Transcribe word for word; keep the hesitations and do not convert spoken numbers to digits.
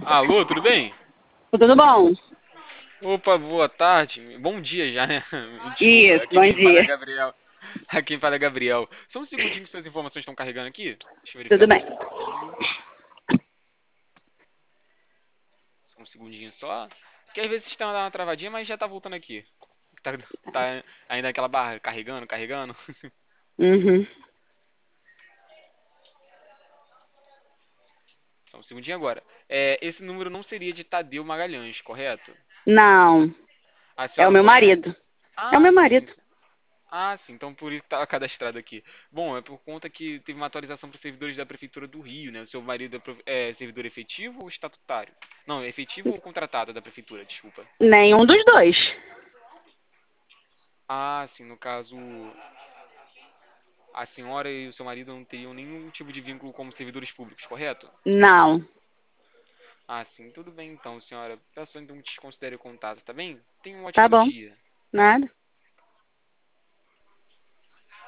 Alô, tudo bem? Tudo bom? Opa, boa tarde. Bom dia já, né? Desculpa, Isso, aqui bom quem fala é dia. Gabriel. Aqui quem fala é Gabriel. Só um segundinho que suas informações estão carregando aqui. Deixa eu verificar Tudo seu bem. perfil. Só um segundinho só. Porque às vezes o sistema dá uma travadinha, mas já tá voltando aqui. Tá, tá ainda aquela barra carregando, carregando. Uhum. Só um segundinho agora. É, esse número não seria de Tadeu Magalhães, correto? Não, A é o senhora meu possui um... marido. É o Ah, meu sim. marido. Ah, sim, então por isso que estava cadastrado aqui. Bom, é por conta que teve uma atualização para os servidores da Prefeitura do Rio, né? O seu marido é, prof- é servidor efetivo ou estatutário? Não, efetivo ou contratado da Prefeitura, desculpa. Nenhum dos dois. Ah, sim, no caso, a senhora e o seu marido não teriam nenhum tipo de vínculo como servidores públicos, correto? Não. Ah, sim, tudo bem então, senhora. Peço então que desconsidere o contato, tá bem? Tenha um Tá ótimo bom. dia. Nada.